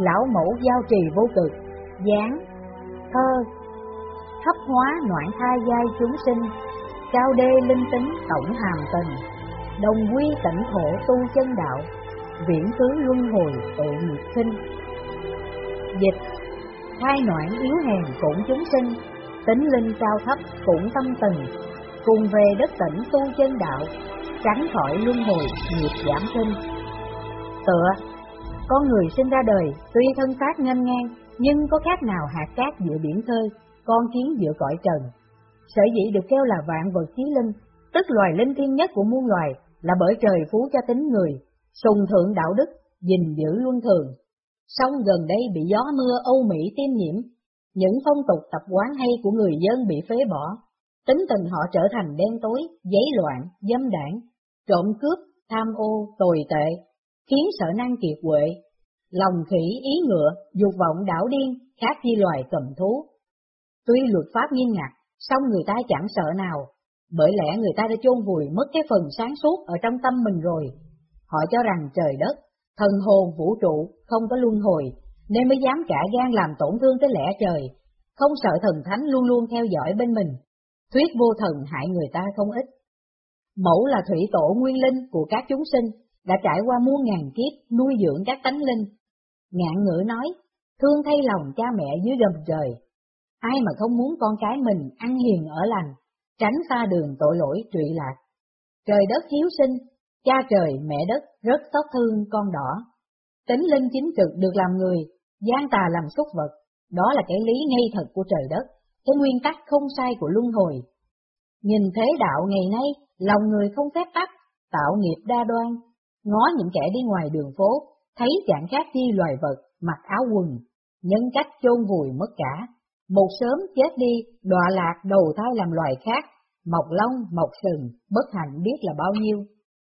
lão mẫu giao trì vô cực. Giáng thơ. Thấp hóa noạn thai giai chúng sinh, cao đê linh tính tổng hàm tình. Đồng quy tịnh thổ tu chân đạo, viễn cứ luân hồi tội nghiệp sinh. Dịch: thai noạn yếu hèn cũng chúng sinh, tính linh cao thấp cũng tâm tình. Cùng về đất tỉnh tu chân đạo, tránh khỏi luân hồi nghiệp giảm sinh. Tựa: con người sinh ra đời tuy thân xác nghênh ngang, nhưng có khác nào hạt cát giữa biển khơi, con kiến giữa cõi trần. Sở dĩ được kêu là vạn vật chí linh, tức loài linh thiêng nhất của muôn loài, là bởi trời phú cho tính người, sùng thượng đạo đức, gìn giữ luân thường. Song gần đây bị gió mưa Âu Mỹ tiêm nhiễm, những phong tục tập quán hay của người dân bị phế bỏ, tính tình họ trở thành đen tối, giấy loạn, dâm đảng, trộm cướp, tham ô, tồi tệ, khiến sở năng kiệt quệ, lòng khỉ ý ngựa, dục vọng đảo điên, khác chi loài cầm thú. Tuy luật pháp nghiêm ngặt, song người ta chẳng sợ nào, bởi lẽ người ta đã chôn vùi mất cái phần sáng suốt ở trong tâm mình rồi. Họ cho rằng trời đất, thần hồn vũ trụ không có luân hồi, nên mới dám cả gan làm tổn thương tới lẽ trời, không sợ thần thánh luôn luôn theo dõi bên mình, thuyết vô thần hại người ta không ít. Mẫu là thủy tổ nguyên linh của các chúng sinh, đã trải qua muôn ngàn kiếp nuôi dưỡng các tánh linh. Ngạn ngữ nói, thương thay lòng cha mẹ dưới gầm trời. Ai mà không muốn con cái mình ăn hiền ở lành, tránh xa đường tội lỗi trụy lạc. Trời đất hiếu sinh, cha trời mẹ đất rất xót thương con đỏ. Tính linh chính trực được làm người, gian tà làm súc vật, đó là cái lý ngay thật của trời đất, cái nguyên tắc không sai của luân hồi. Nhìn thế đạo ngày nay, lòng người không phép tắc, tạo nghiệp đa đoan, ngó những kẻ đi ngoài đường phố, thấy chẳng khác chi loài vật, mặc áo quần, nhân cách chôn vùi mất cả. Một sớm chết đi, đọa lạc đầu thai làm loài khác, mọc lông, mọc sừng, bất hạnh biết là bao nhiêu.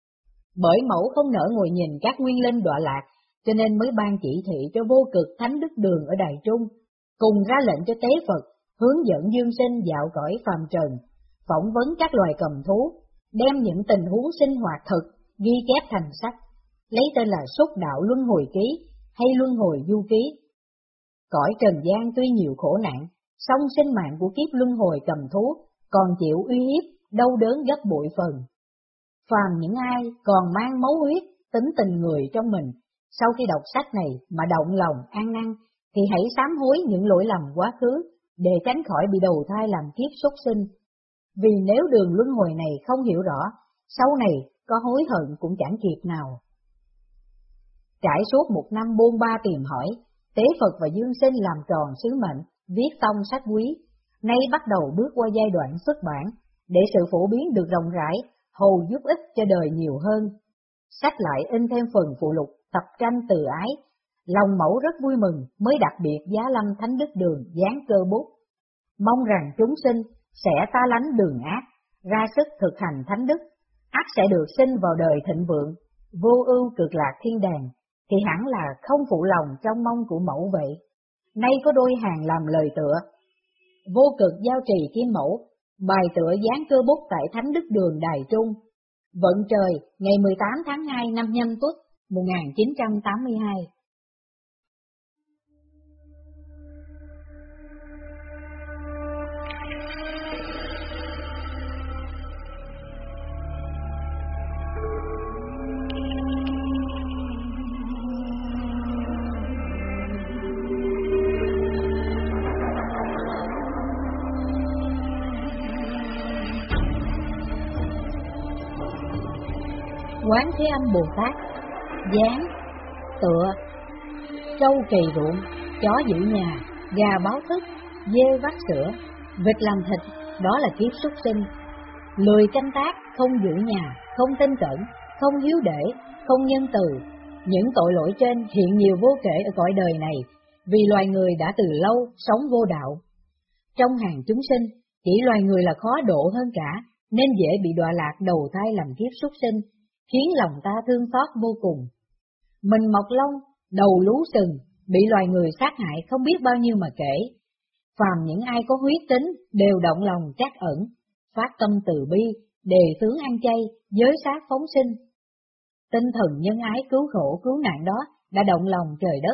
Bởi mẫu không nỡ ngồi nhìn các nguyên linh đọa lạc, cho nên mới ban chỉ thị cho vô cực Thánh Đức Đường ở Đài Trung, cùng ra lệnh cho Tế Phật, hướng dẫn dương sinh dạo cõi phàm trần, phỏng vấn các loài cầm thú, đem những tình huống sinh hoạt thực, ghi chép thành sách, lấy tên là Xúc Đạo Luân Hồi Ký hay Luân Hồi Du Ký. Cõi trần gian tuy nhiều khổ nạn, song sinh mạng của kiếp luân hồi cầm thú còn chịu uy hiếp, đau đớn gấp bội phần. Phàm những ai còn mang máu huyết, tính tình người trong mình, sau khi đọc sách này mà động lòng ăn năn, thì hãy sám hối những lỗi lầm quá khứ, để tránh khỏi bị đầu thai làm kiếp súc sinh. Vì nếu đường luân hồi này không hiểu rõ, sau này có hối hận cũng chẳng kịp nào. Trải suốt một năm bôn ba tìm hỏi, Tế Phật và Dương Sinh làm tròn sứ mệnh, viết tông sách quý, nay bắt đầu bước qua giai đoạn xuất bản, để sự phổ biến được rộng rãi, hầu giúp ích cho đời nhiều hơn. Sách lại in thêm phần phụ lục, tập tranh từ ái, lòng mẫu rất vui mừng mới đặc biệt giá lâm Thánh Đức Đường dán cơ bút. Mong rằng chúng sinh sẽ ta lánh đường ác, ra sức thực hành thánh đức, ắt sẽ được sinh vào đời thịnh vượng, vô ưu cực lạc thiên đàng, thì hẳn là không phụ lòng trong mong của mẫu vậy. Nay có đôi hàng làm lời tựa. Vô cực giao trì kim mẫu, bài tựa dán cơ bút tại Thánh Đức Đường Đài Trung. Vận trời, ngày 18 tháng 2 năm Nhâm Tuất, 1982. Quán Thế Âm Bồ Tát. Giáng tựa. Trâu cày ruộng, chó giữ nhà, gà báo thức, dê vắt sữa, vịt làm thịt, đó là kiếp súc sinh. Lười canh tác, không giữ nhà, không tin cẩn, không hiếu để, không nhân từ. Những tội lỗi trên hiện nhiều vô kể ở cõi đời này, vì loài người đã từ lâu sống vô đạo. Trong hàng chúng sinh, chỉ loài người là khó độ hơn cả, nên dễ bị đọa lạc đầu thai làm kiếp súc sinh, khiến lòng ta thương xót vô cùng. Mình mọc lông, đầu lú sừng, bị loài người sát hại không biết bao nhiêu mà kể. Phàm những ai có huyết tính đều động lòng trắc ẩn, phát tâm từ bi, đề xướng ăn chay, giới sát phóng sinh. Tinh thần nhân ái cứu khổ cứu nạn đó đã động lòng trời đất,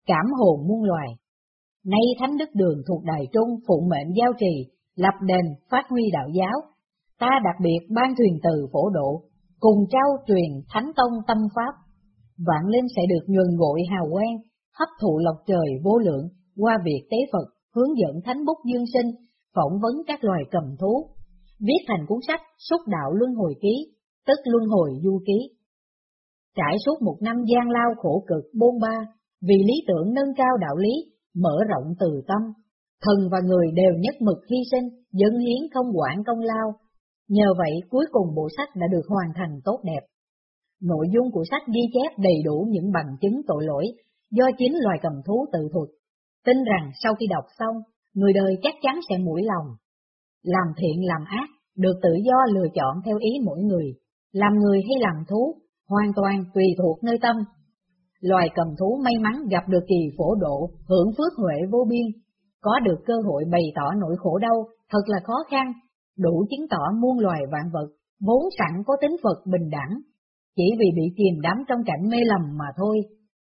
cảm hồn muôn loài. Nay Thánh Đức Đường thuộc Đài Trung phụng mệnh giao trì, lập đền phát huy đạo giáo, ta đặc biệt ban thuyền từ phổ độ, cùng trao truyền thánh tông tâm pháp. Vạn linh sẽ được nhuần nguội hào quang, hấp thụ lộc trời vô lượng qua việc tế Phật, hướng dẫn thánh bút dương sinh, phỏng vấn các loài cầm thú, viết thành cuốn sách Xúc Đạo Luân Hồi Ký, tức Luân Hồi Du Ký. Trải suốt một năm gian lao khổ cực bôn ba, vì lý tưởng nâng cao đạo lý, mở rộng từ tâm, thần và người đều nhất mực hy sinh, dâng hiến không quản công lao. Nhờ vậy cuối cùng bộ sách đã được hoàn thành tốt đẹp. Nội dung của sách ghi chép đầy đủ những bằng chứng tội lỗi do chính loài cầm thú tự thuật. Tin rằng sau khi đọc xong, người đời chắc chắn sẽ mũi lòng. Làm thiện làm ác, được tự do lựa chọn theo ý mỗi người. Làm người hay làm thú, hoàn toàn tùy thuộc nơi tâm. Loài cầm thú may mắn gặp được kỳ phổ độ, hưởng phước huệ vô biên, có được cơ hội bày tỏ nỗi khổ đau thật là khó khăn, đủ chứng tỏ muôn loài vạn vật vốn sẵn có tính Phật bình đẳng, chỉ vì bị chìm đắm trong cảnh mê lầm mà thôi.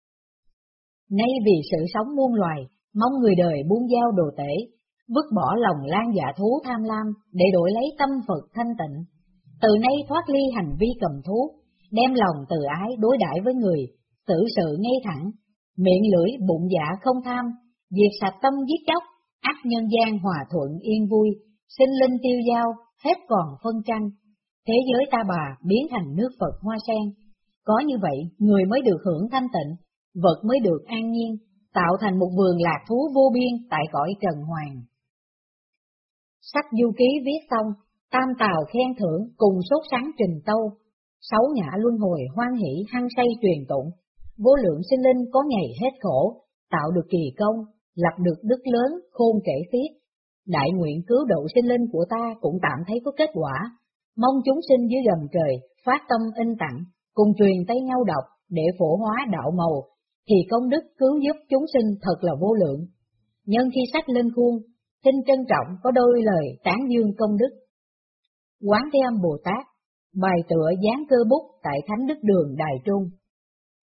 Nay vì sự sống muôn loài, mong người đời buông dao đồ tể, vứt bỏ lòng lan dạ thú tham lam để đổi lấy tâm Phật thanh tịnh. Từ nay thoát ly hành vi cầm thú, đem lòng từ ái đối đãi với người, xử sự ngay thẳng, miệng lưỡi bụng dạ không tham, diệt sạch tâm giết chóc, ắt nhân gian hòa thuận yên vui, sinh linh tiêu dao, hết còn phân tranh. Thế giới ta bà biến thành nước Phật hoa sen. Có như vậy, người mới được hưởng thanh tịnh, vật mới được an nhiên, tạo thành một vườn lạc thú vô biên tại cõi trần hoàng. Sách du ký viết xong, tam tào khen thưởng cùng sốt sắng trình tâu, sáu ngã luân hồi hoan hỷ hăng say truyền tụng, vô lượng sinh linh có ngày hết khổ, tạo được kỳ công, lập được đức lớn khôn kể xiết. Đại nguyện cứu độ sinh linh của ta cũng tạm thấy có kết quả, mong chúng sinh dưới gầm trời phát tâm in tặng, cùng truyền tay nhau đọc để phổ hóa đạo màu, thì công đức cứu giúp chúng sinh thật là vô lượng. Nhân khi sách lên khuôn, xin trân trọng có đôi lời tán dương công đức. Quán Thế Âm Bồ Tát, bài tựa dán cơ bút tại Thánh Đức Đường Đài Trung.